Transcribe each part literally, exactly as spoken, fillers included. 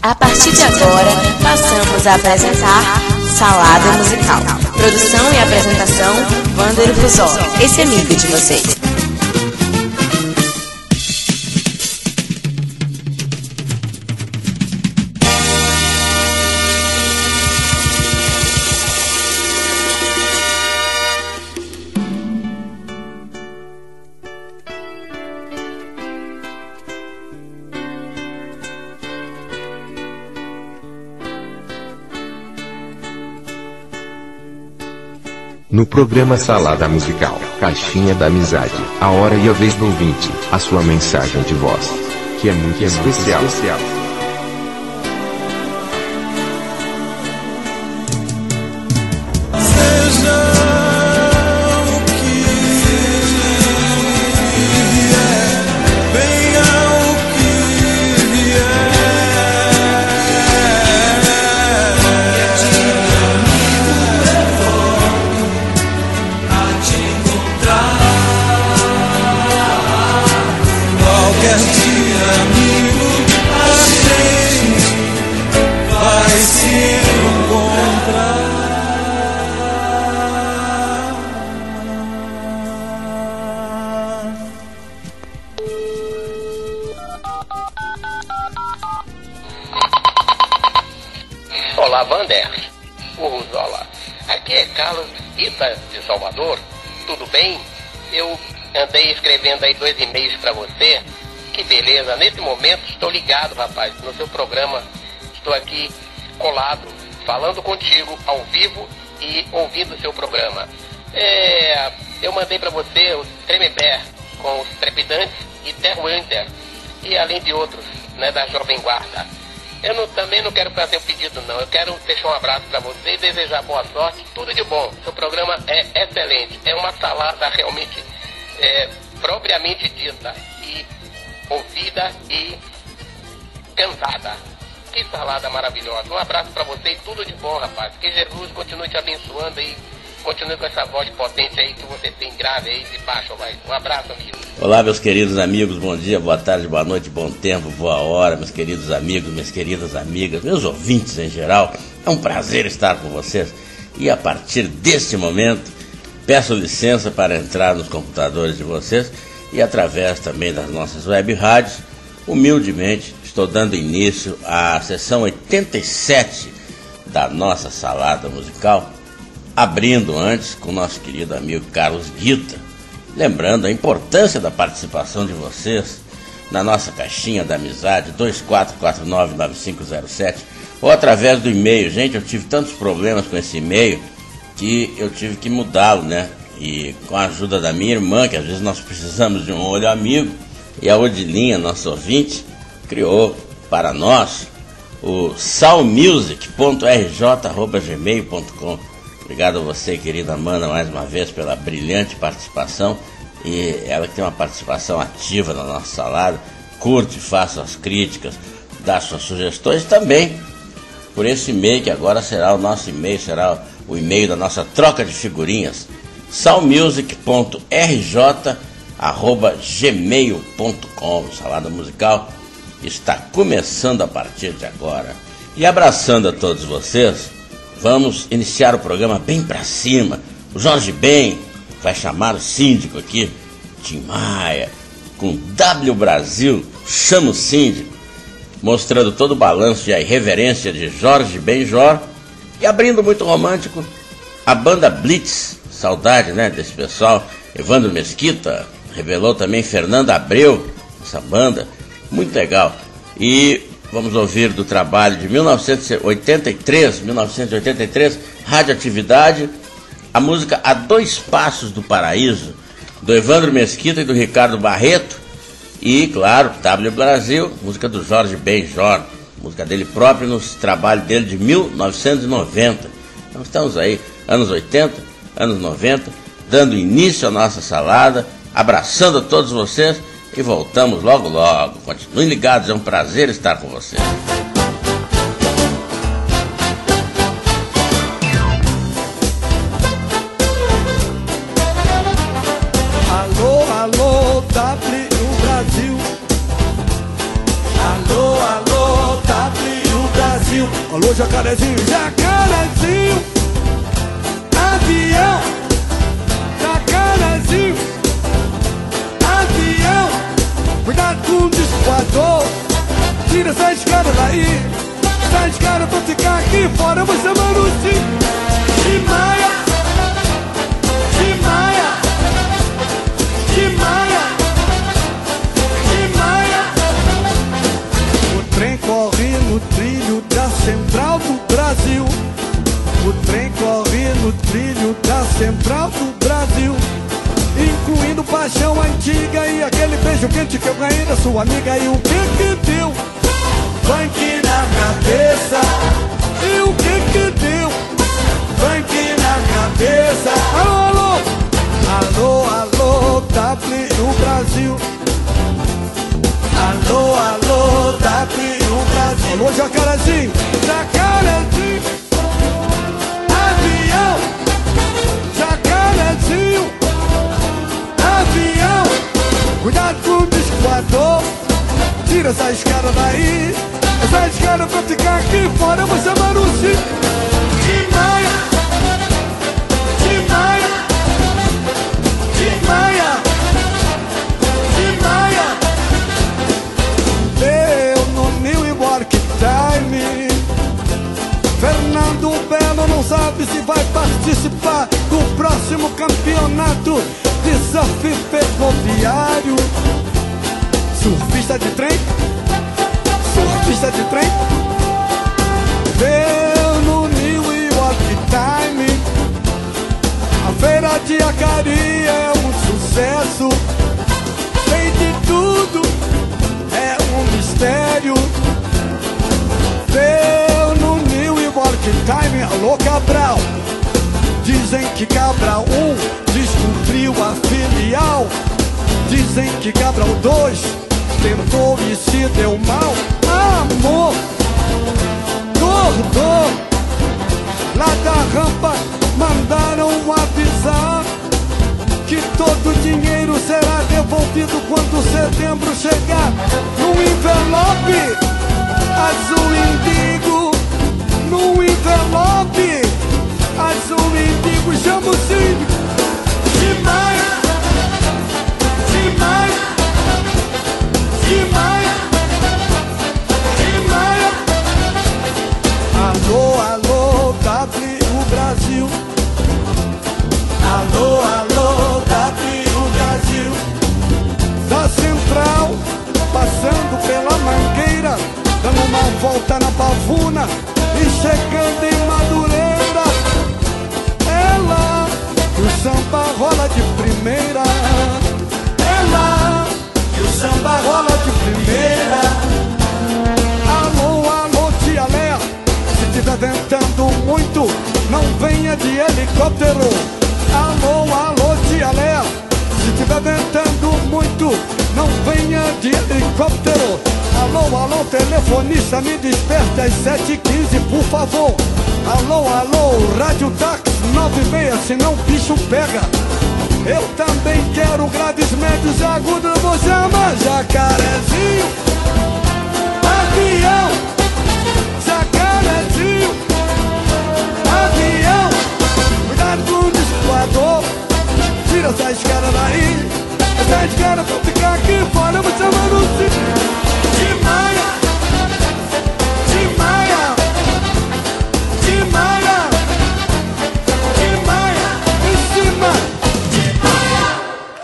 A partir de agora, passamos a apresentar Salada Musical. Produção e apresentação, Wander Buzol, esse amigo de vocês. No programa Salada Musical, Caixinha da Amizade, a hora e a vez do ouvinte, a sua mensagem de voz, que é muito, que é especial. muito especial. Olá, Wander, o Ruzola. Aqui é Carlos Ita de Salvador. Tudo bem? Eu andei escrevendo aí dois e-mails pra você. Que beleza. Nesse momento estou ligado, rapaz, no seu programa. Estou aqui colado, falando contigo ao vivo e ouvindo o seu programa. É, eu mandei pra você o Tremembé com os Trepidantes e Terra Winter e além de outros, né, da Jovem Guarda. Eu não, também não quero fazer um pedido, não. Eu quero deixar um abraço para você e desejar boa sorte. Tudo de bom. Seu programa é excelente. É uma salada realmente é, propriamente dita. E ouvida e cantada. Que salada maravilhosa. Um abraço para você e tudo de bom, rapaz. Que Jesus continue te abençoando e continue com essa voz potente aí que você tem grave aí de baixo, vai. Um abraço, amigo. Olá, meus queridos amigos, bom dia, boa tarde, boa noite, bom tempo, boa hora, meus queridos amigos, minhas queridas amigas, meus ouvintes em geral. É um prazer estar com vocês. E a partir deste momento, peço licença para entrar nos computadores de vocês e através também das nossas web rádios, humildemente, estou dando início à sessão oitenta e sete da nossa Salada Musical, abrindo antes com o nosso querido amigo Carlos Guita, lembrando a importância da participação de vocês na nossa caixinha da amizade dois quatro quatro nove nove cinco zero sete ou através do e-mail. Gente, eu tive tantos problemas com esse e-mail que eu tive que mudá-lo, né? E com a ajuda da minha irmã, que às vezes nós precisamos de um olho amigo, e a Odilinha, nosso ouvinte, criou para nós o salmusic ponto r j arroba gmail ponto com. Obrigado a você, querida Amanda, mais uma vez pela brilhante participação. E ela que tem uma participação ativa na nossa salada. Curte, faça as críticas, dá suas sugestões também por esse e-mail, que agora será o nosso e-mail, será o e-mail da nossa troca de figurinhas. salmusic ponto r j arroba gmail ponto com. Salada Musical está começando a partir de agora. E abraçando a todos vocês, vamos iniciar o programa bem pra cima. O Jorge Ben vai chamar o síndico aqui, Tim Maia, com W Brasil, chama o síndico, mostrando todo o balanço e a irreverência de Jorge Benjor. E abrindo muito romântico, a banda Blitz, saudade, né, desse pessoal. Evandro Mesquita, revelou também Fernanda Abreu, essa banda, muito legal. E vamos ouvir do trabalho de mil novecentos e oitenta e três, mil novecentos e oitenta e três, Radioatividade, a música A Dois Passos do Paraíso, do Evandro Mesquita e do Ricardo Barreto, e, claro, W Brasil, música do Jorge Benjor, música dele próprio no trabalho dele de mil novecentos e noventa. Nós estamos aí, anos oitenta, anos noventa, dando início à nossa salada, abraçando a todos vocês, e voltamos logo logo. Continuem ligados, é um prazer estar com vocês. Alô, alô, W Brasil. Alô, alô, W Alô, Jacarezinho, Jacarezinho, avião, Jacarezinho, avião, cuidado com o discoador, tira essa escada daí, essa escada pra ficar aqui fora, eu vou chamar o Timaya, Timaya, Timaya, Timaya. O trem corre no trilho da Central do Brasil. O trem corre no trilho da Central do Brasil, incluindo paixão antiga e aquele beijo quente que eu ganhei da sua amiga. E o que que deu? Funk na cabeça. E o que que deu? Funk na cabeça. Alô, alô, alô, alô, W Brasil. Alô, alô, W Brasil. Alô, Jacarezinho, Jacarezinho, avião, Jacarezinho, avião, cuidado com o discoador, tira essa escada daí, essa escada pra ficar aqui fora, eu vou chamar o Timaya, Timaya, Timaya, Timaya. Deu no New York Times, Fernando Belo não sabe se vai participar do próximo campeonato de surf ferroviário. Surfista de trem, surfista de trem. Deu no New York Times, a feira de Acari é um sucesso. Tem de tudo, é um mistério. Deu no New York Times, alô Cabral. Dizem que Cabral um descobriu a filial. Dizem que Cabral dois tentou e se deu mal. Amor, gordo, lá da rampa mandaram avisar que todo o dinheiro será devolvido quando setembro chegar. Num envelope azul indigo, num envelope azul indigo. Chama o Cid, Timaya, Timaya, Timaya, Timaya. Alô, alô, W Brasil. Alô, alô, W Brasil. Da Central, passando pela Mangueira, dando uma volta na Pavuna e chegando em Madureira. É lá que o samba rola de primeira. É lá que o samba rola de primeira. Alô, alô, tia Léa, se tiver ventando muito, não venha de helicóptero. Alô, alô, tia Léa, se tiver ventando muito, não venha de helicóptero. Alô, alô, telefonista, me desperta às sete e quinze, por favor. Alô, alô, rádio táxi nove seis, senão o bicho pega. Eu também quero graves, médios e agudos, vou chamar Jacarezinho, avião, Jacarezinho, avião, cuidado com o discoador, tira essa escada daí, essa escada pra ficar aqui fora, eu vou chamar o Timaya, Timaya, Timaya, Timaya, em cima, Timaya.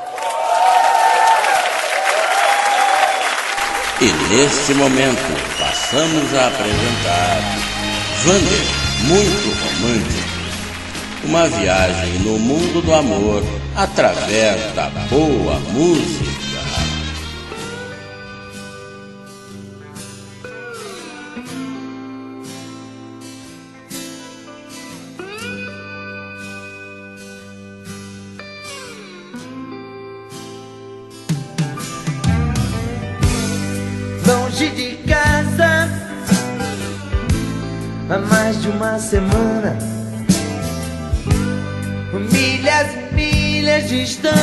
E neste momento passamos a apresentar Vander, muito romântico. Uma viagem no mundo do amor através da boa música. Longe de casa há mais de uma semana, milhas e milhas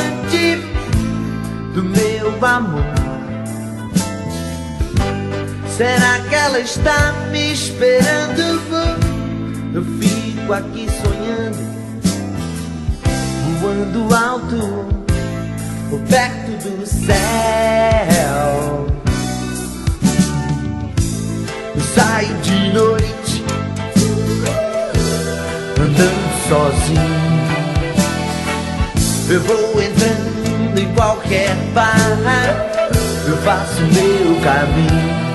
distante do meu amor. Será que ela está me esperando? Eu fico aqui sonhando, voando alto, perto do céu. Eu saio de noite, andando sozinho. Eu vou entrando em qualquer bar, eu faço meu caminho.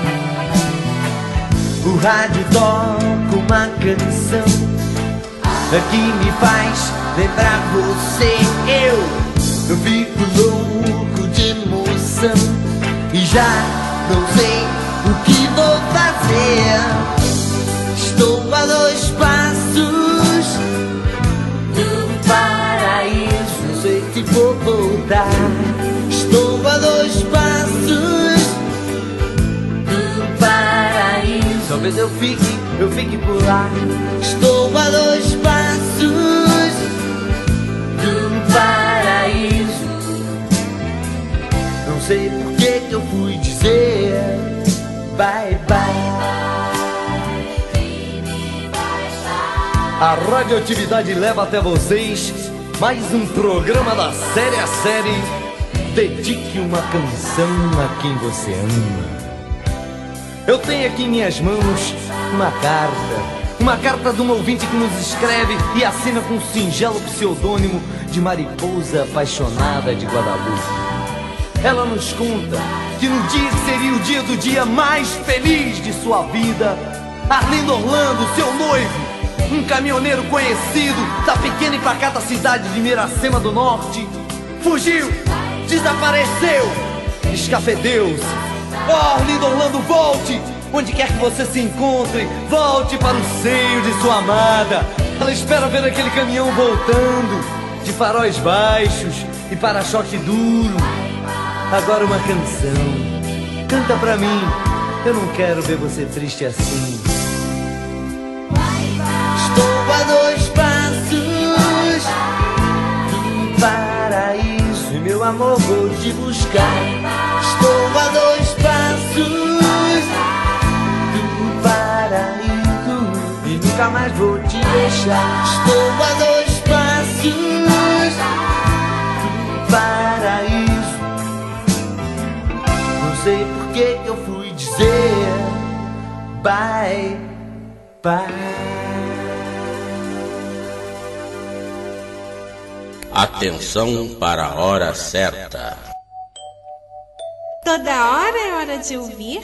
O rádio toca uma canção que me faz lembrar você. Eu, eu fico louco de emoção e já não sei o que vou fazer. Estou a dois passos do paraíso, não sei se vou voltar. Estou a dois passos do paraíso, talvez eu fique, eu fique por lá. Estou a dois passos do paraíso. Não sei por que que eu fui dizer bye bye. A radioatividade leva até vocês mais um programa da série a série. Dedique uma canção a quem você ama. Eu tenho aqui em minhas mãos uma carta. Uma carta de um ouvinte que nos escreve e assina com um singelo pseudônimo de Mariposa Apaixonada de Guadalupe. Ela nos conta que no dia que seria o dia do dia mais feliz de sua vida, Arlindo Orlando, seu noivo, um caminhoneiro conhecido da pequena e pacata cidade de Miracema do Norte, fugiu, desapareceu, escafedeu-se. Oh, Arlindo Orlando, volte! Onde quer que você se encontre, volte para o seio de sua amada. Ela espera ver aquele caminhão voltando, de faróis baixos e para-choque duro. Agora uma canção, canta pra mim, eu não quero ver você triste assim. Estou a dois passos do paraíso e meu amor vou te buscar. Estou a dois passos do paraíso e nunca mais vou te deixar. Estou a dois passos do paraíso. Não sei por que que eu fui dizer bye bye. Atenção para a hora certa. Toda hora é hora de ouvir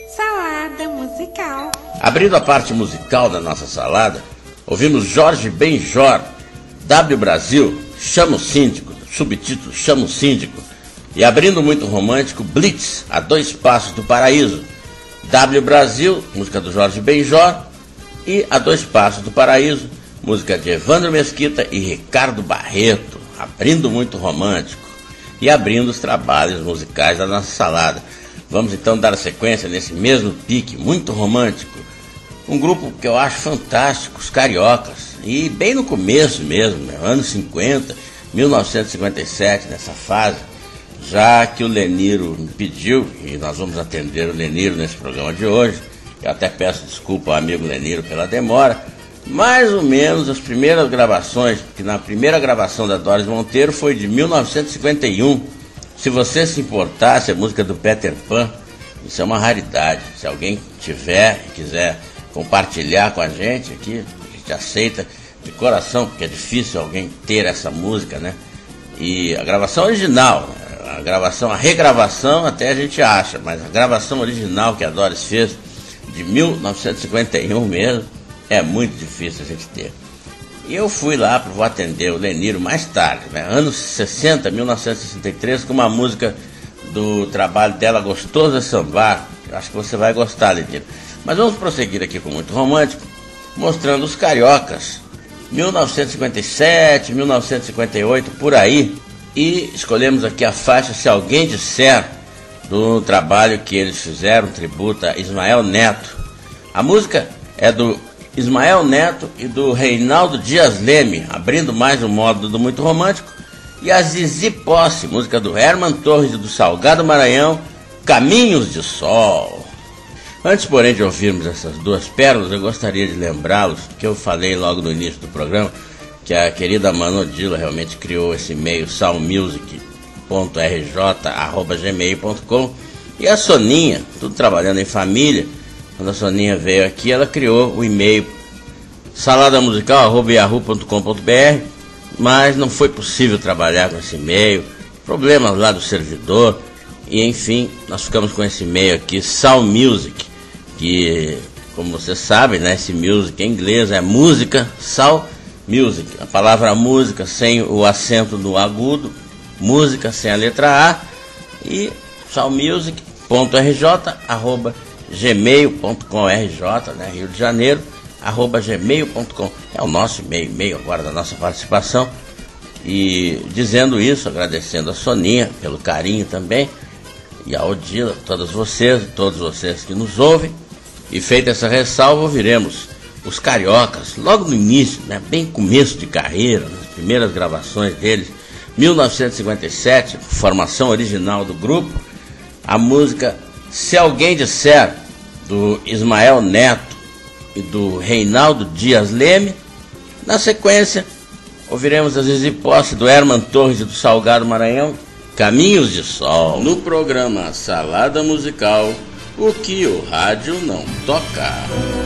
Salada Musical. Abrindo a parte musical da nossa salada, ouvimos Jorge Benjor, W Brasil, Chama o Síndico, subtítulo Chama o Síndico. E abrindo muito romântico, Blitz, A Dois Passos do Paraíso. W Brasil, música do Jorge Benjor, e A Dois Passos do Paraíso, música de Evandro Mesquita e Ricardo Barreto, abrindo muito romântico e abrindo os trabalhos musicais da nossa salada. Vamos então dar sequência nesse mesmo pique muito romântico, um grupo que eu acho fantástico, os Cariocas, e bem no começo mesmo, né, anos cinquenta, mil novecentos e cinquenta e sete, nessa fase, já que o Leniro me pediu, e nós vamos atender o Leniro nesse programa de hoje. Eu até peço desculpa ao amigo Leniro pela demora. Mais ou menos as primeiras gravações, porque na primeira gravação da Doris Monteiro foi de mil novecentos e cinquenta e um. Se você se importasse, a música do Peter Pan, isso é uma raridade. Se alguém tiver e quiser compartilhar com a gente aqui, a gente aceita de coração, porque é difícil alguém ter essa música, né? E a gravação original, a gravação, a regravação até a gente acha, mas a gravação original que a Doris fez, de mil novecentos e cinquenta e um mesmo, é muito difícil a gente ter. E eu fui lá, vou atender o Leniro mais tarde, né? Anos sessenta, mil novecentos e sessenta e três, com uma música do trabalho dela, Gostoso é Sambar. Eu acho que você vai gostar, Leniro. Mas vamos prosseguir aqui com muito romântico, mostrando os Cariocas, mil novecentos e cinquenta e sete, mil novecentos e cinquenta e oito, por aí. E escolhemos aqui a faixa Se Alguém Disser, do trabalho que eles fizeram, tributo a Ismael Neto. A música é do Ismael Neto e do Reinaldo Dias Leme, abrindo mais um módulo do muito romântico. E a Zizi Posse, música do Herman Torres e do Salgado Maranhão, Caminhos de Sol. Antes, porém, de ouvirmos essas duas pérolas, eu gostaria de lembrá-los que eu falei logo no início do programa que a querida Manodila realmente criou esse e-mail soundmusic ponto r j arroba gmail ponto com, e a Soninha, tudo trabalhando em família. Quando a Soninha veio aqui, ela criou o e-mail salada musical arroba yahoo ponto com ponto b r, mas não foi possível trabalhar com esse e-mail, problemas lá do servidor, e enfim, nós ficamos com esse e-mail aqui, soundmusic, que, como vocês sabem, né, esse music em inglês é música, sound music, a palavra música sem o acento no agudo, música sem a letra A, e soundmusic ponto r j arroba gmail ponto com, R J, né, Rio de Janeiro, arroba gmail ponto com, é o nosso e-mail, e-mail agora da nossa participação. E dizendo isso, agradecendo a Soninha pelo carinho também, e a Odila, todas vocês, todos vocês que nos ouvem. E feita essa ressalva, ouviremos os Cariocas, logo no início, né, bem começo de carreira, nas primeiras gravações deles, mil novecentos e cinquenta e sete, formação original do grupo, a música Se Alguém Disser, do Ismael Neto e do Reinaldo Dias Leme. Na sequência, ouviremos as Zizi Posse, do Herman Torres e do Salgado Maranhão, Caminhos de Sol. No programa Salada Musical, o que o rádio não toca.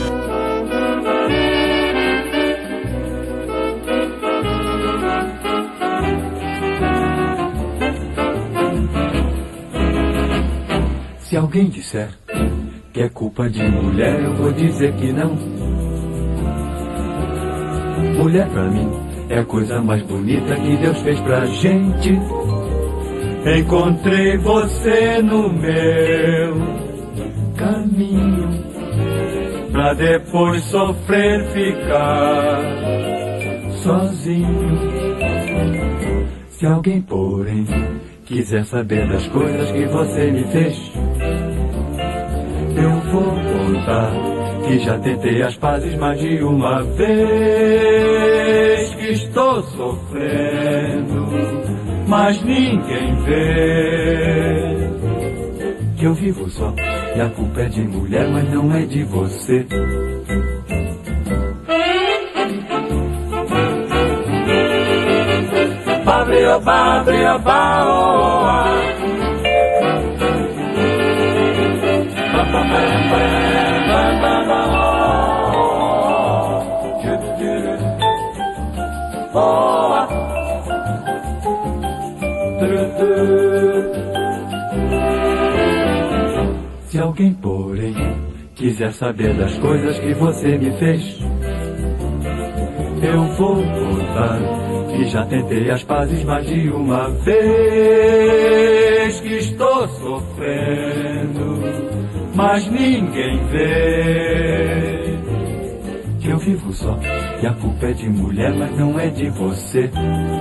Se alguém disser que é culpa de mulher, eu vou dizer que não. Mulher pra mim é a coisa mais bonita que Deus fez pra gente. Encontrei você no meu caminho, pra depois sofrer, ficar sozinho. Se alguém, porém, quiser saber das coisas que você me fez, eu vou contar que já tentei as pazes mais de uma vez, que estou sofrendo, mas ninguém vê que eu vivo só e a culpa é de mulher, mas não é de você. Babrio, babrio, baoa. Se alguém, porém, quiser saber das coisas que você me fez, eu vou contar que já tentei as pazes mais de uma vez, que estou sofrendo, mas ninguém vê que eu vivo só e a culpa é de mulher, mas não é de você.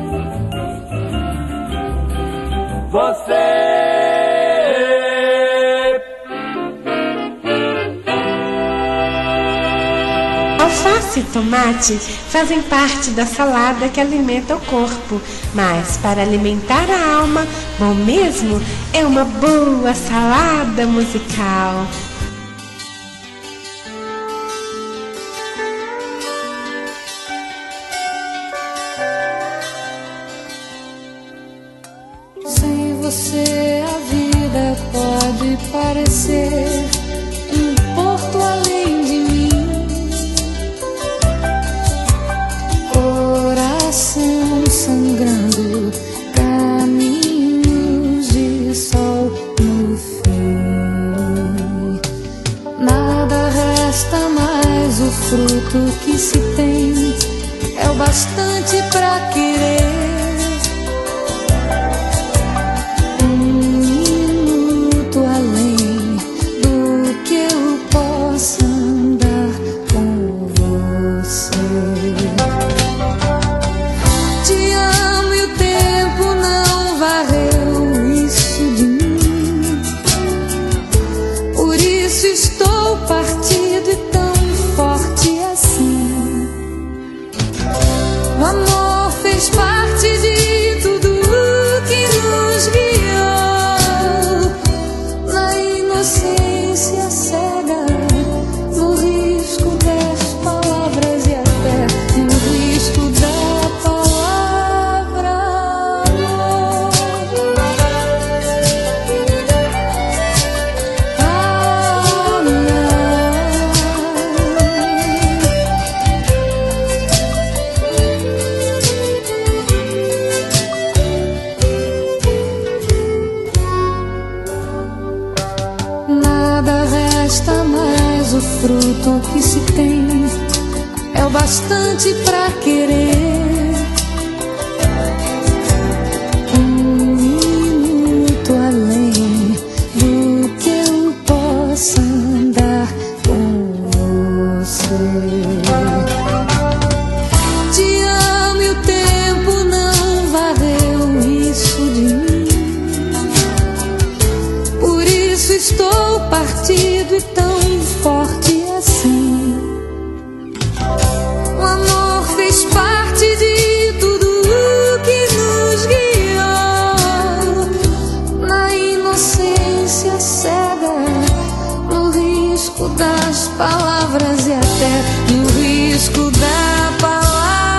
Você alface e tomate fazem parte da salada que alimenta o corpo, mas para alimentar a alma, bom mesmo é uma boa salada musical. Sem você a vida pode parecer um porto além de mim. Coração sangrando, caminhos de sol no fim. Nada resta mais, o fruto que se tem é o bastante pra querer. Um minuto além do que eu possa andar com você. Estou partido e tão forte assim. O amor fez parte fruto que se tem é o bastante pra querer. Um minuto além do que eu possa andar com você. Te amo e o tempo não varreu isso de mim. Por isso estou partido e tão forte assim. O amor fez parte de tudo que nos guiou, na inocência cega, no risco das palavras e até no risco da palavra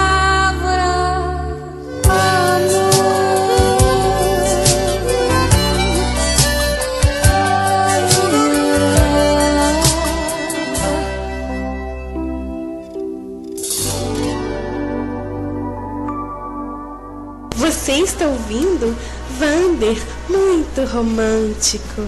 Você está ouvindo Vander, muito romântico.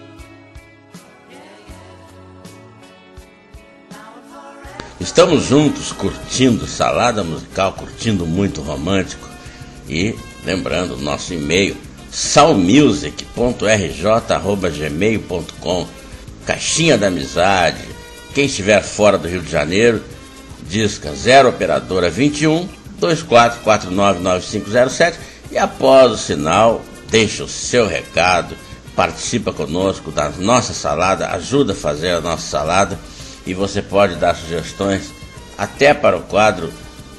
Estamos juntos curtindo Salada Musical, curtindo muito romântico. E lembrando, nosso e-mail salmusic ponto r j arroba gmail ponto com, Caixinha da Amizade. Quem estiver fora do Rio de Janeiro, disca zero operadora vinte e um, dois quatro quatro nove nove cinco zero sete e após o sinal, deixa o seu recado, participa conosco da nossa salada, ajuda a fazer a nossa salada e você pode dar sugestões até para o quadro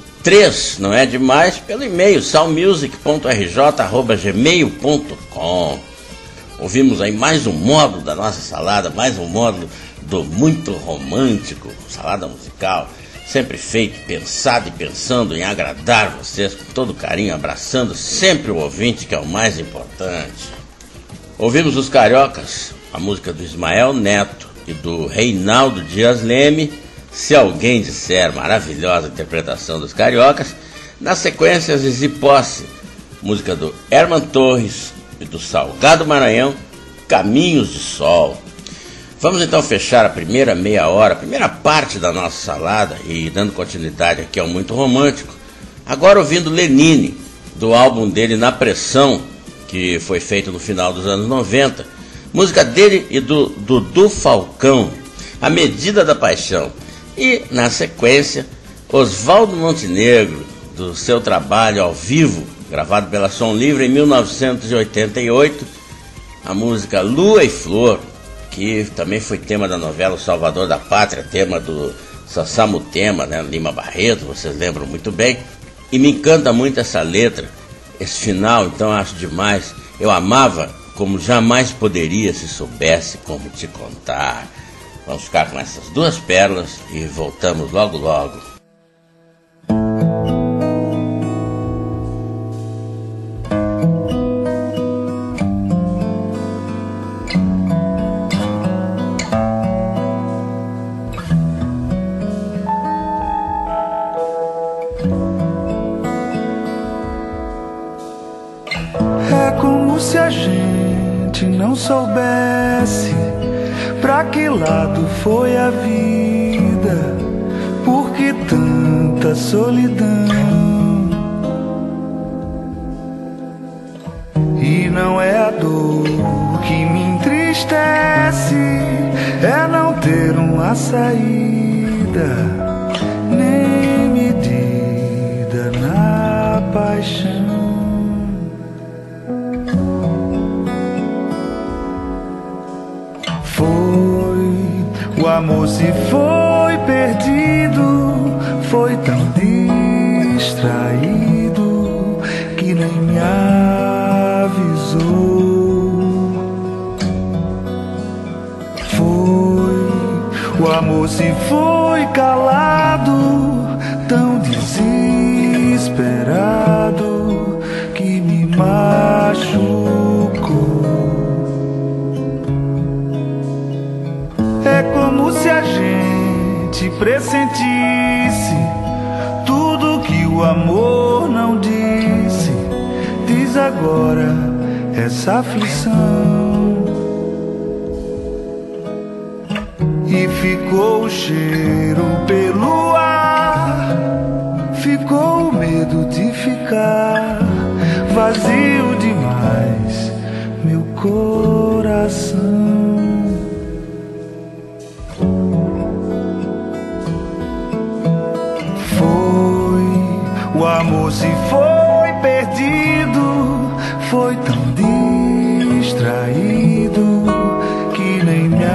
três, não é demais, pelo e-mail salmusic ponto r j arroba gmail ponto com. Ouvimos aí mais um módulo da nossa salada, mais um módulo do muito romântico, salada musical, sempre feito, pensado e pensando em agradar vocês com todo carinho, abraçando sempre o ouvinte, que é o mais importante. Ouvimos os Cariocas, a música do Ismael Neto e do Reinaldo Dias Leme, Se Alguém Disser, maravilhosa interpretação dos Cariocas. Na sequência, Zizi Posse, música do Herman Torres e do Salgado Maranhão, Caminhos de Sol. Vamos então fechar a primeira meia hora, a primeira parte da nossa salada e dando continuidade aqui ao Muito Romântico, agora ouvindo Lenine, do álbum dele Na Pressão, que foi feito no final dos anos noventa, música dele e do Dudu Falcão, A Medida da Paixão. E na sequência, Oswaldo Montenegro, do seu trabalho ao vivo, gravado pela Som Livre em mil novecentos e oitenta e oito, a música Lua e Flor, que também foi tema da novela O Salvador da Pátria, tema do Sassamutema, né, Lima Barreto, vocês lembram muito bem. E me encanta muito essa letra, esse final, então acho demais. Eu amava como jamais poderia se soubesse como te contar. Vamos ficar com essas duas pérolas e voltamos logo logo. Se a gente não soubesse pra que lado foi a vida, por que tanta solidão? E não é a dor que me entristece, é não ter uma saída, nem medida na paixão. O amor se foi perdido, foi tão distraído que nem me avisou. Foi, o amor se foi calado, tão desesperado que me machucou. É como se a gente pressentisse tudo que o amor não disse. Diz agora essa aflição. e ficou o cheiro pelo ar. Ficou o medo de ficar vazio demais, meu coração. O amor se foi perdido, foi tão distraído que nem me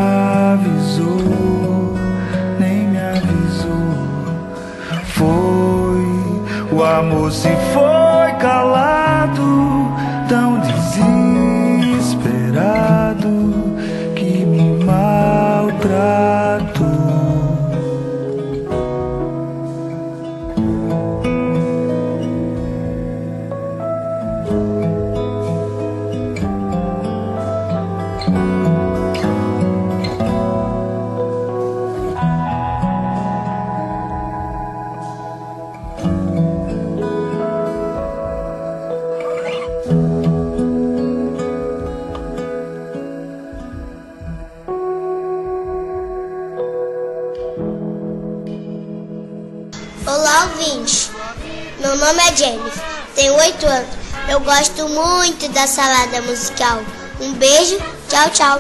avisou, nem me avisou. Foi, o amor se foi calado, tão desesperado que me maltratou. Olá, ouvintes. Meu nome é Jennifer, tenho oito anos. Eu gosto muito da salada musical. Um beijo, tchau, tchau.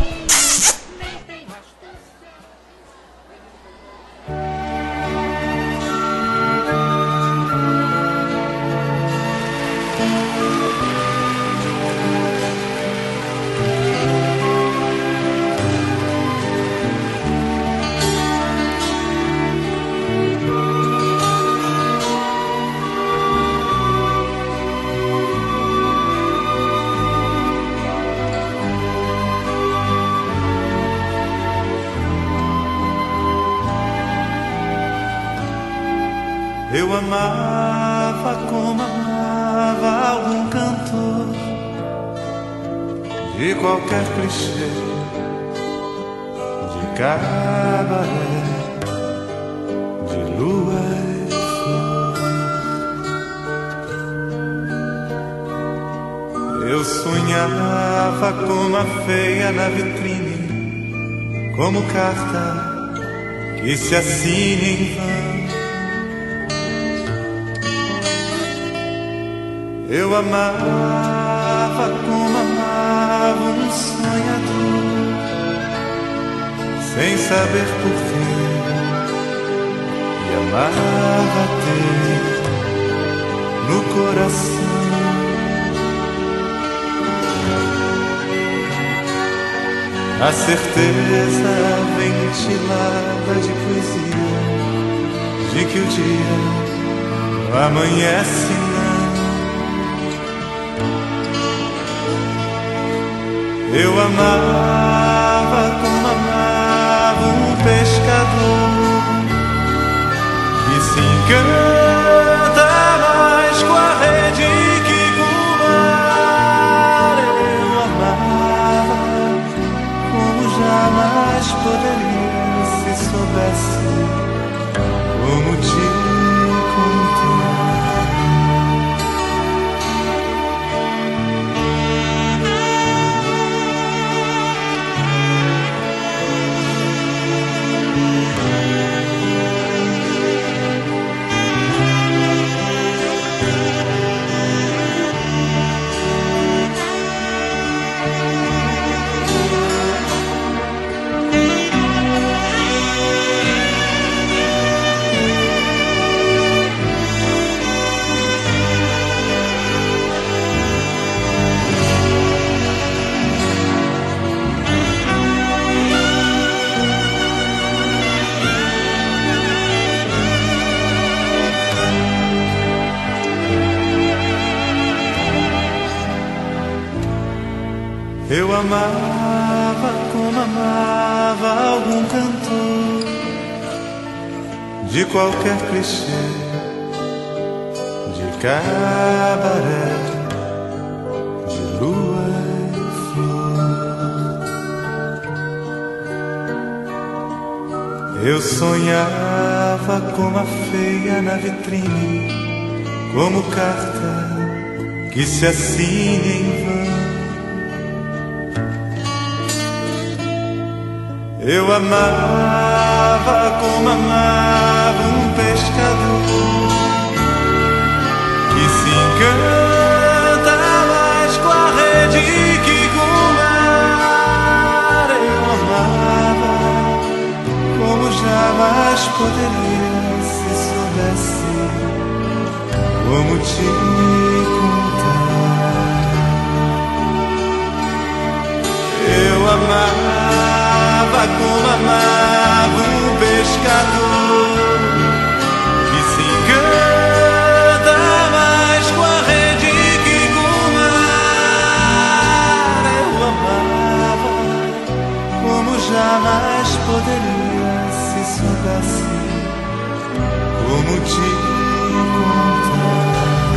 Eu amava como amava algum cantor de qualquer clichê, de cabaré, de lua e flor. Eu sonhava como a feia na vitrine, como carta que se assina em vão. Eu amava como amava um sonhador, sem saber porquê, e amava ter no coração a certeza ventilada de poesia, de que o dia não amanhece não. Eu amava como amava um pescador que se encanta mais com a rede que com o mar. Eu amava como jamais poderia se soubesse como te contar. Eu amava como amava algum cantor de qualquer clichê, de cabaré, de lua e flor. Eu sonhava como a feia na vitrine, como carta que se assina em vão. Eu amava como amava um pescador que se encanta mais com a rede que com o mar. Eu amava como jamais poderia, se soubesse como te contar. Eu amava como amava um pescador que se encanta mais com a rede que com o mar. Eu amava como jamais poderia, se soubesse como te contar.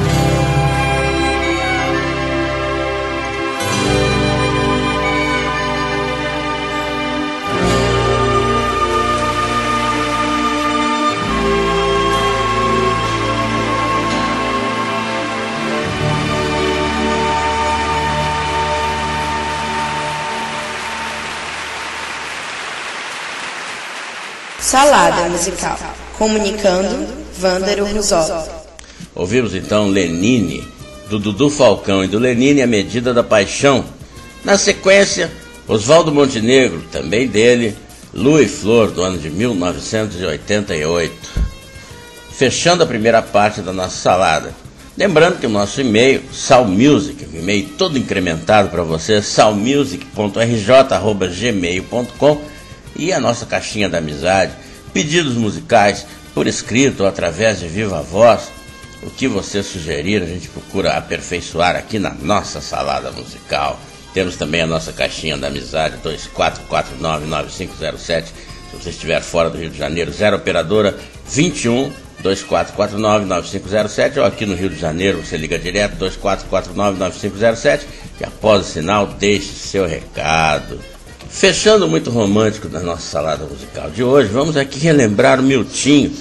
Salada musical. Comunicando, Vândaro Ruzola. Ouvimos então Lenine, do Dudu Falcão e do Lenine, A Medida da Paixão. Na sequência, Oswaldo Montenegro, também dele, Lua e Flor, do ano de mil novecentos e oitenta e oito. Fechando a primeira parte da nossa salada. Lembrando que o nosso e-mail, salmusic, um e-mail todo incrementado para você, salmusic ponto r j arroba gmail ponto com, e a nossa caixinha da amizade, pedidos musicais por escrito ou através de viva voz. O que você sugerir, a gente procura aperfeiçoar aqui na nossa salada musical. Temos também a nossa caixinha da amizade, dois quatro quatro nove, nove cinco zero sete. Se você estiver fora do Rio de Janeiro, zero operadora vinte e um, dois quatro quatro nove, nove cinco zero sete. Ou aqui no Rio de Janeiro, você liga direto, dois quatro quatro nove, nove cinco zero sete. E após o sinal, deixe seu recado. Fechando muito romântico da nossa salada musical de hoje, vamos aqui relembrar o Miltinho,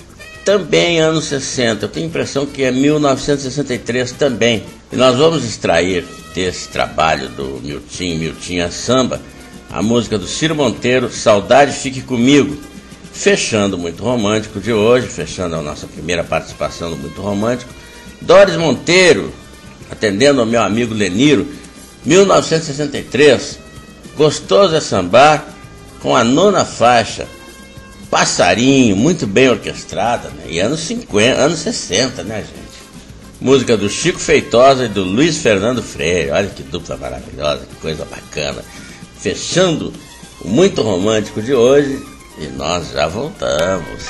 também anos sessenta, eu tenho a impressão que é mil novecentos e sessenta e três também, e nós vamos extrair desse trabalho do Miltinho, Miltinho Samba, a música do Ciro Monteiro, Saudade Fique Comigo. Fechando muito romântico de hoje, fechando a nossa primeira participação do Muito Romântico, Doris Monteiro, atendendo ao meu amigo Leniro, mil novecentos e sessenta e três, Gostoso é Sambar, com a nona faixa, Passarinho, muito bem orquestrada, né? E anos cinquenta, anos sessenta, né, gente? Música do Chico Feitosa e do Luiz Fernando Freire. Olha que dupla maravilhosa, que coisa bacana. Fechando o Muito Romântico de hoje, e nós já voltamos.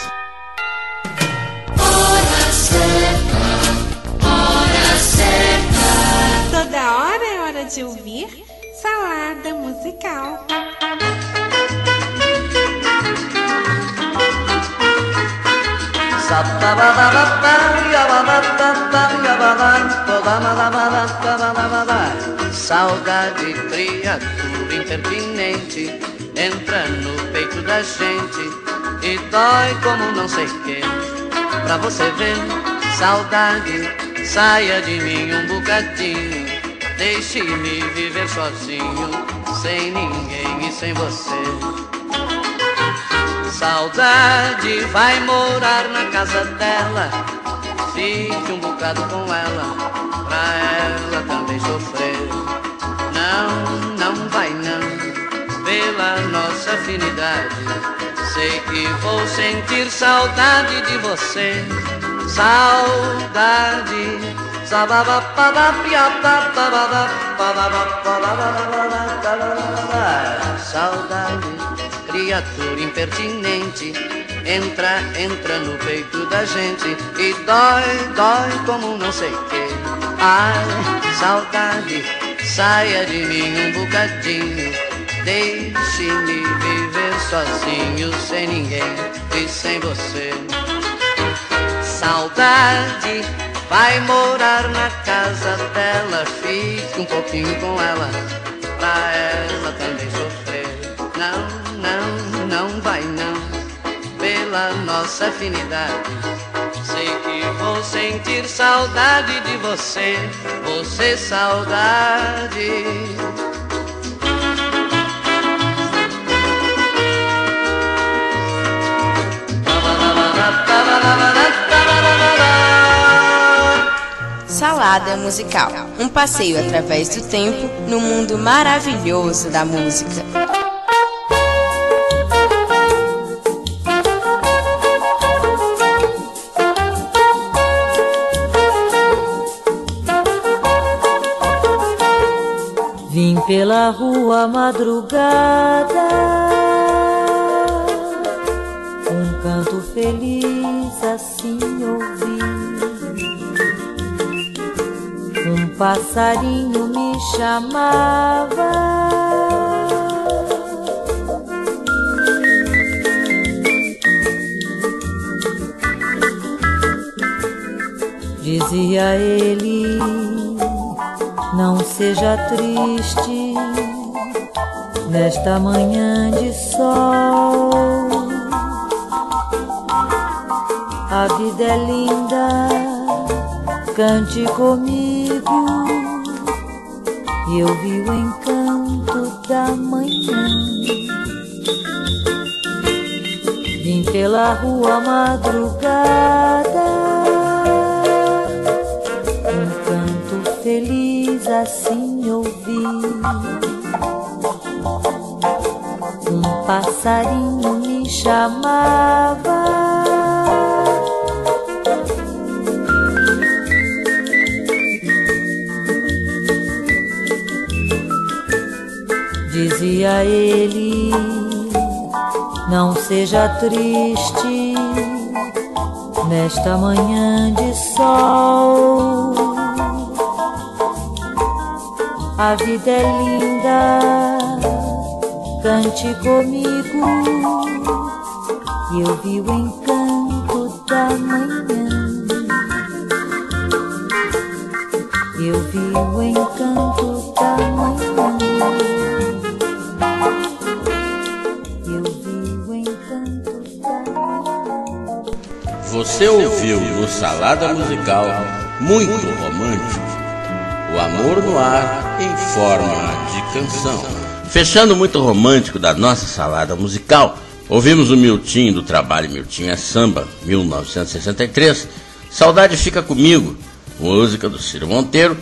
Hora certa, hora certa. Toda hora é hora de ouvir Salada Musical. Saudade, criatura impertinente, entra no peito da gente e dói como não sei quem. Pra você ver, saudade, saia de mim um bocadinho, deixe-me viver sozinho, sem ninguém e sem você. Saudade, vai morar na casa dela, fique um bocado com ela, pra ela também sofrer. Não, não vai não, pela nossa afinidade, sei que vou sentir saudade de você. Saudade, saudade, criatura impertinente, entra, entra no peito da gente e dói, dói como não sei que. Ai, saudade, saia de mim um bocadinho, deixe-me viver sozinho, sem ninguém e sem você. Saudade, vai morar na casa dela, fique um pouquinho com ela, pra ela também sofrer. Não, não, não vai não, pela nossa afinidade, sei que vou sentir saudade de você, você saudade. Salada Musical, um passeio através do tempo no mundo maravilhoso da música. Vim pela rua madrugada, um canto feliz assim ouvi. Um passarinho me chamava, dizia ele: não seja triste nesta manhã de sol. A vida é linda, cante comigo. E eu vi o encanto da manhã. Vim pela rua madrugada, um canto feliz assim ouvi. Um passarinho me chamava, dizia ele: não seja triste nesta manhã de sol. A vida é linda, cante comigo. E eu vi o encanto da manhã. Eu vi o encanto da manhã. Você ouviu no Salada Musical Muito Romântico, o amor no ar em forma de canção. Fechando Muito Romântico da nossa Salada Musical, ouvimos o Miltinho do trabalho Miltinho é Samba, mil novecentos e sessenta e três, Saudade Fica Comigo, música do Ciro Monteiro,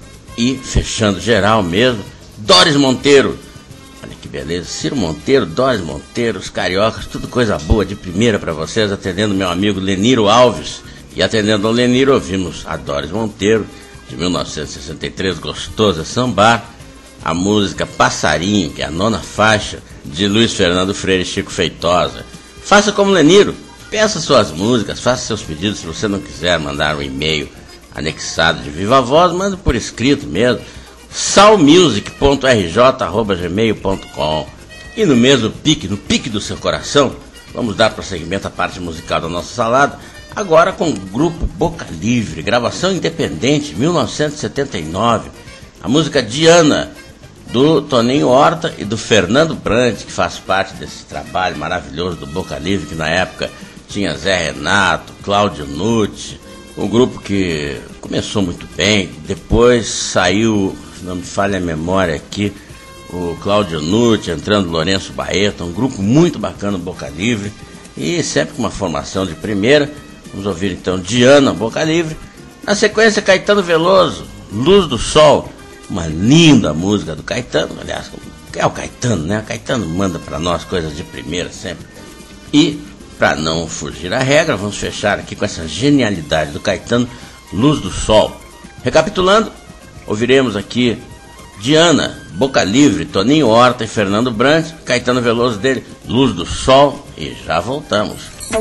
e fechando geral mesmo, Doris Monteiro. Olha que beleza, Ciro Monteiro, Doris Monteiro, os cariocas, tudo coisa boa de primeira para vocês, atendendo meu amigo Leniro Alves. E atendendo ao Leniro, ouvimos a Doris Monteiro, de mil novecentos e sessenta e três, Gostosa Sambar, a música Passarinho, que é a nona faixa, de Luiz Fernando Freire e Chico Feitosa. Faça como Leniro, peça suas músicas, faça seus pedidos. Se você não quiser mandar um e-mail anexado de viva voz, manda por escrito mesmo, salmusic ponto r j arroba gmail ponto com. E no mesmo pique, no pique do seu coração, vamos dar prosseguimento à parte musical da nossa salada, agora com o grupo Boca Livre, gravação independente, mil novecentos e setenta e nove, a música Diana, do Toninho Horta e do Fernando Brandt, que faz parte desse trabalho maravilhoso do Boca Livre, que na época tinha Zé Renato, Cláudio Nucci, um grupo que começou muito bem, depois saiu, se não me falha a memória aqui, o Cláudio Nucci, entrando Lourenço Baeta, um grupo muito bacana, Boca Livre, e sempre com uma formação de primeira. Vamos ouvir então Diana, Boca Livre, na sequência Caetano Veloso, Luz do Sol, uma linda música do Caetano, aliás, é o Caetano, né? O Caetano manda para nós coisas de primeira sempre. E, para não fugir à regra, vamos fechar aqui com essa genialidade do Caetano, Luz do Sol. Recapitulando, ouviremos aqui Diana, Boca Livre, Toninho Horta e Fernando Brandt, Caetano Veloso dele, Luz do Sol, e já voltamos.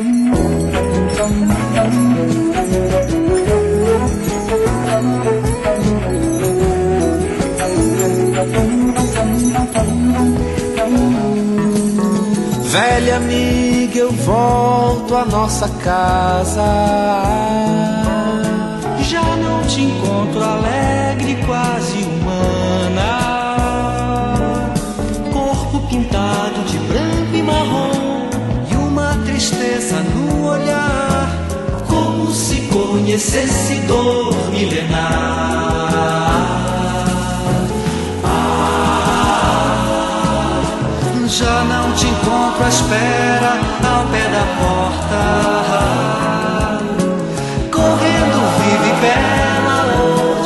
Velha amiga, eu volto à nossa casa. Já não te encontro alegre, quase humana. Corpo pintado de branco e marrom, e uma tristeza no olhar, como se conhecesse dor milenar. Já não te encontro à espera ao pé da porta, correndo vive bela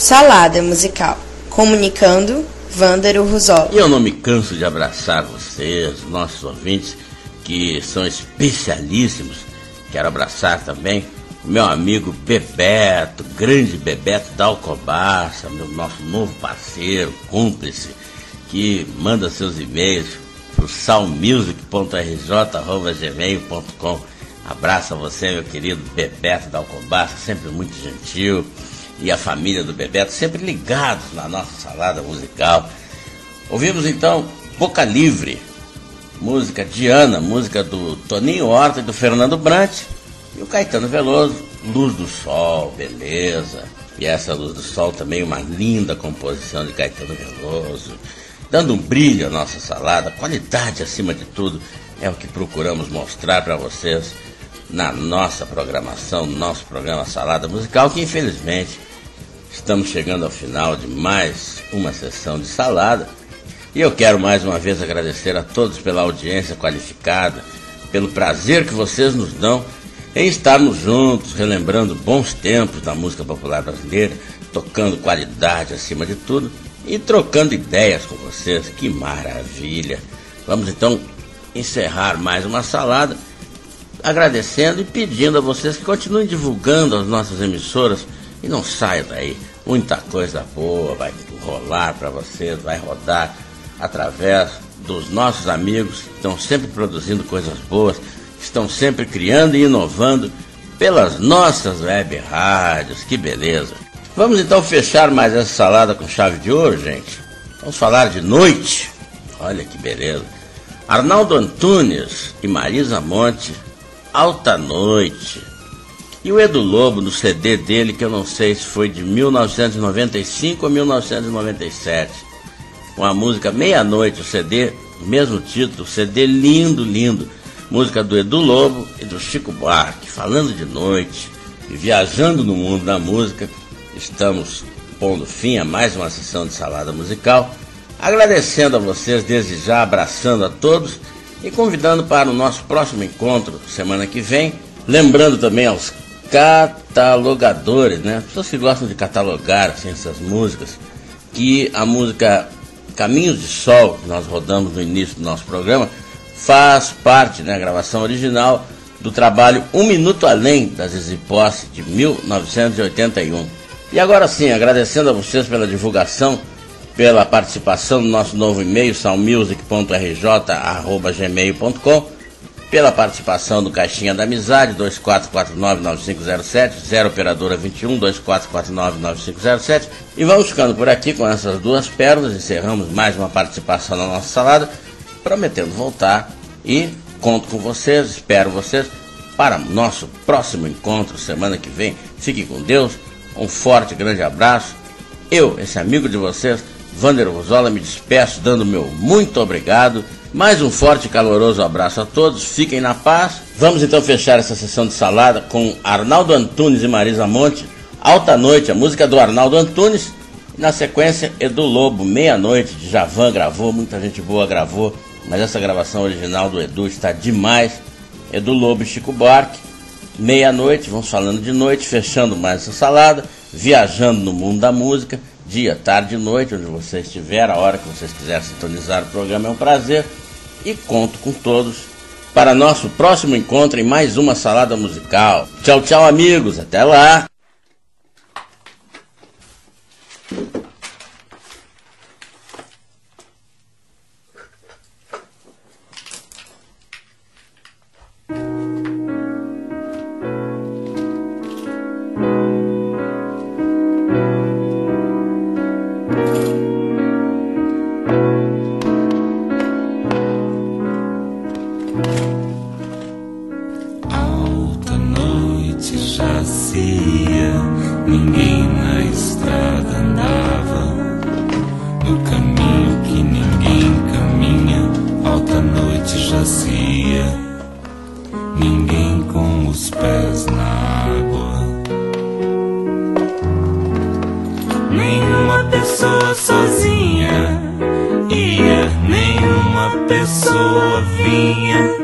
Salada Musical. Comunicando, Vândaro Ruzola. E eu não me canso de abraçar vocês, nossos ouvintes, que são especialíssimos. Quero abraçar também o meu amigo Bebeto, grande Bebeto da Alcobaça, meu nosso novo parceiro, cúmplice, que manda seus e-mails para o salmusic ponto r j arroba gmail ponto com. Abraço a você, meu querido Bebeto da Alcobaça, sempre muito gentil, e a família do Bebeto sempre ligados na nossa salada musical. Ouvimos então Boca Livre, música Diana, música do Toninho Horta e do Fernando Brant, e o Caetano Veloso, Luz do Sol, beleza. E essa Luz do Sol também, uma linda composição de Caetano Veloso, dando um brilho à nossa salada, qualidade acima de tudo, é o que procuramos mostrar para vocês na nossa programação, no nosso programa Salada Musical, que infelizmente estamos chegando ao final de mais uma sessão de salada. E eu quero mais uma vez agradecer a todos pela audiência qualificada, pelo prazer que vocês nos dão em estarmos juntos, relembrando bons tempos da música popular brasileira, tocando qualidade acima de tudo e trocando ideias com vocês. Que maravilha! Vamos então encerrar mais uma salada, agradecendo e pedindo a vocês que continuem divulgando as nossas emissoras e não saiam daí. Muita coisa boa vai rolar para vocês, vai rodar através dos nossos amigos que estão sempre produzindo coisas boas, estão sempre criando e inovando pelas nossas web rádios. Que beleza! Vamos então fechar mais essa salada com chave de ouro, gente. Vamos falar de noite. Olha que beleza. Arnaldo Antunes e Marisa Monte, Alta Noite. E o Edu Lobo, no C D dele, que eu não sei se foi de mil novecentos e noventa e cinco ou mil novecentos e noventa e sete, com a música Meia-Noite, o C D, mesmo título, C D lindo, lindo. Música do Edu Lobo e do Chico Buarque, falando de noite e viajando no mundo da música. Estamos pondo fim a mais uma sessão de salada musical, agradecendo a vocês desde já, abraçando a todos e convidando para o nosso próximo encontro semana que vem. Lembrando também aos catalogadores, né, pessoas que gostam de catalogar assim, essas músicas, que a música Caminhos de Sol, que nós rodamos no início do nosso programa, faz parte, né, a gravação original do trabalho Um Minuto Além, da Zizi Posse, de mil novecentos e oitenta e um. E agora sim, agradecendo a vocês pela divulgação, pela participação no nosso novo e-mail, salmusic ponto r j arroba gmail ponto com, pela participação do Caixinha da Amizade, dois quatro quatro nove nove cinco zero sete, zero operadora vinte e um, dois quatro quatro nove nove cinco zero sete. E vamos ficando por aqui com essas duas pérolas, encerramos mais uma participação na nossa salada, prometendo voltar e conto com vocês, espero vocês para o nosso próximo encontro semana que vem. Fiquem com Deus, um forte grande abraço. Eu, esse amigo de vocês, Vândaro Ruzola, me despeço dando meu muito obrigado. Mais um forte e caloroso abraço a todos, fiquem na paz. Vamos então fechar essa sessão de salada com Arnaldo Antunes e Marisa Monte, Alta Noite, a música do Arnaldo Antunes. E na sequência, Edu Lobo, Meia-Noite, de Javan gravou, muita gente boa gravou, mas essa gravação original do Edu está demais. Edu Lobo e Chico Buarque, Meia-Noite, vamos falando de noite, fechando mais essa salada, viajando no mundo da música, dia, tarde e noite, onde você estiver, a hora que vocês quiserem sintonizar o programa, é um prazer. E conto com todos para nosso próximo encontro em mais uma salada musical. Tchau, tchau, amigos, até lá! Ninguém na estrada andava, no caminho que ninguém caminha, alta noite jazia, ninguém com os pés na água. Nenhuma pessoa sozinha ia, nenhuma pessoa vinha,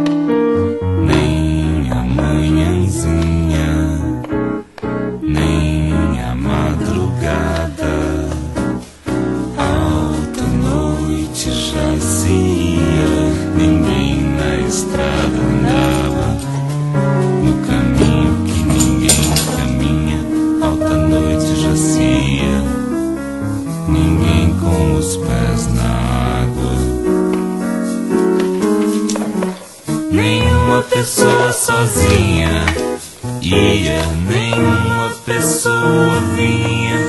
nem a manhãzinha, nem a madrugada. nenhuma pessoa sozinha ia, nenhuma pessoa vinha,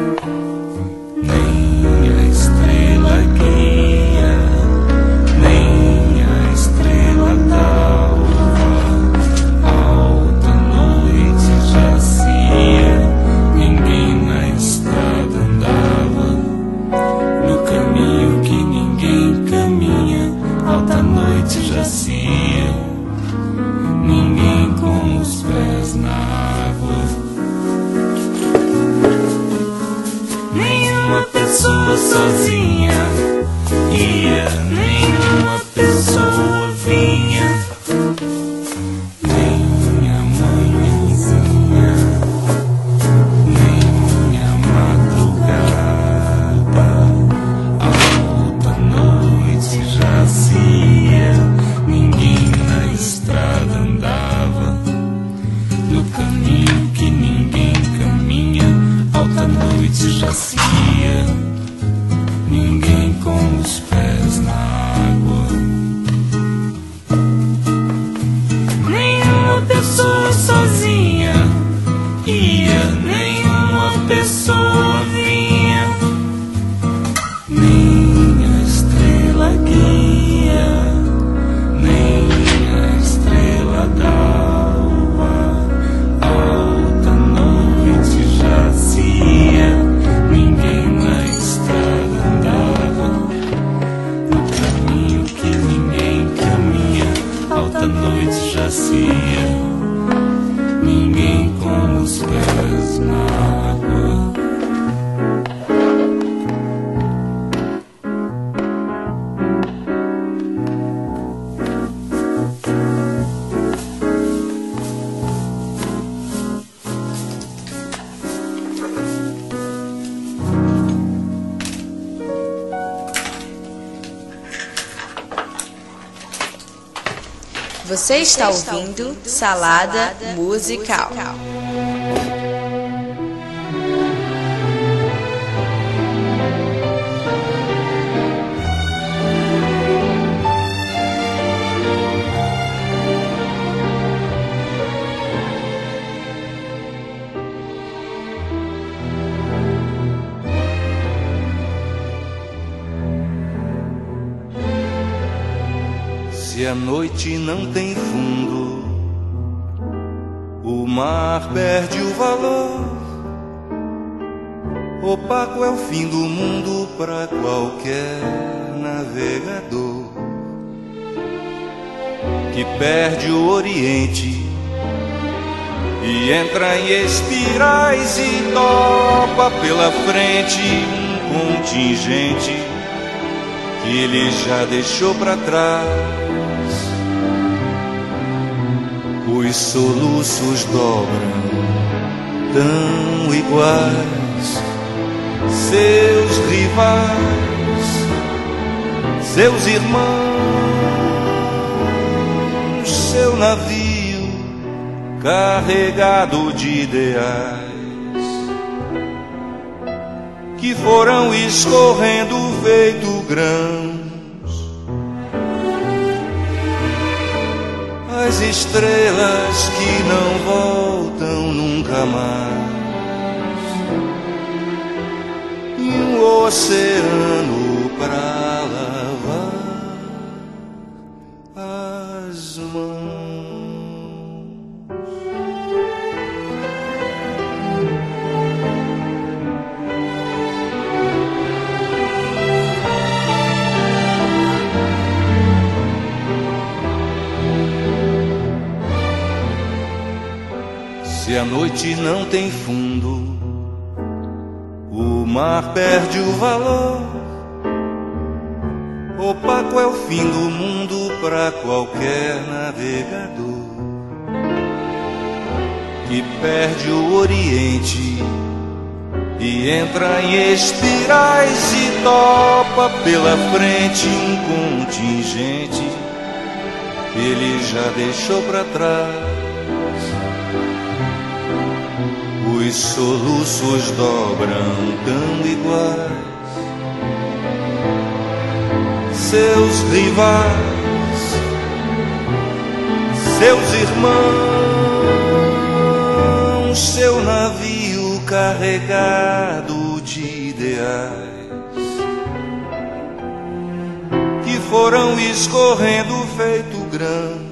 nem a estrela guia, nem a estrela d'alva. Alta noite jazia, ninguém na estrada andava, no caminho que ninguém caminha. Alta noite jazia, ninguém com os pés na água. Nenhuma pessoa sozinha ia, nenhuma pessoa vinha, nem a manhãzinha, nem a madrugada. Alta noite jazia, ninguém na estrada andava, no caminho que ninguém caminha. Alta noite jazia, ninguém com os pés na água. Nenhuma pessoa sozinha ia, nenhuma pessoa vinha, nem a estrela guia, nem a estrela d'alva. Alta noite jazia, ninguém na estrada andava, no caminho que ninguém caminha. Alta noite jazia, ninguém com os pés na água. Você está ouvindo Salada Musical. Se a noite não tem fundo, o mar perde o valor. Opaco é o fim do mundo para qualquer navegador que perde o Oriente e entra em espirais e topa pela frente um contingente que ele já deixou pra trás. Os soluços dobram tão iguais, seus rivais, seus irmãos, seu navio carregado de ideais que foram escorrendo feito grãos. As estrelas que não voltam nunca mais, e um oceano pra lavar as mãos. Se a noite não tem fundo, o mar perde o valor. Opaco é o fim do mundo para qualquer navegador que perde o Oriente e entra em espirais e topa pela frente um contingente que ele já deixou pra trás. Os soluços dobram tão iguais, seus rivais, seus irmãos, seu navio carregado de ideais que foram escorrendo feito grãos.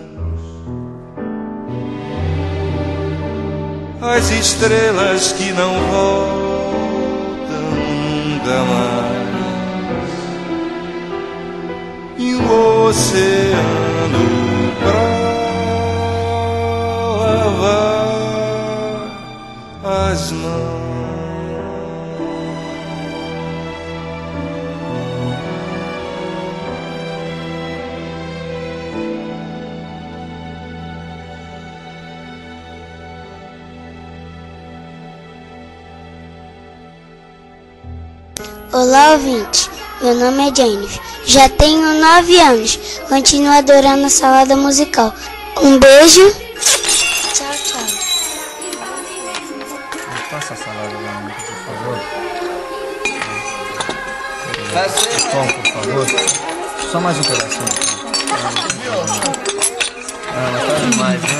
As estrelas que não voltam nunca mais, e o oceano pra lavar as mãos. Olá, ouvinte. Meu nome é Jennifer. Já tenho nove anos. Continuo adorando a salada musical. Um beijo. Tchau, tchau. Passa a salada lá, por favor. Pão, por favor. Só mais um pedacinho. Ah, mas tá demais, né?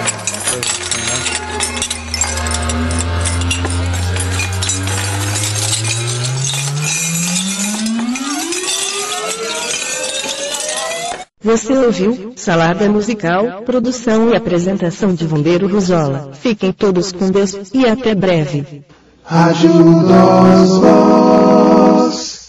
Você ouviu Salada Musical, produção e apresentação de Vandeiro Ruzola. Fiquem todos com Deus e até breve. Ajuda os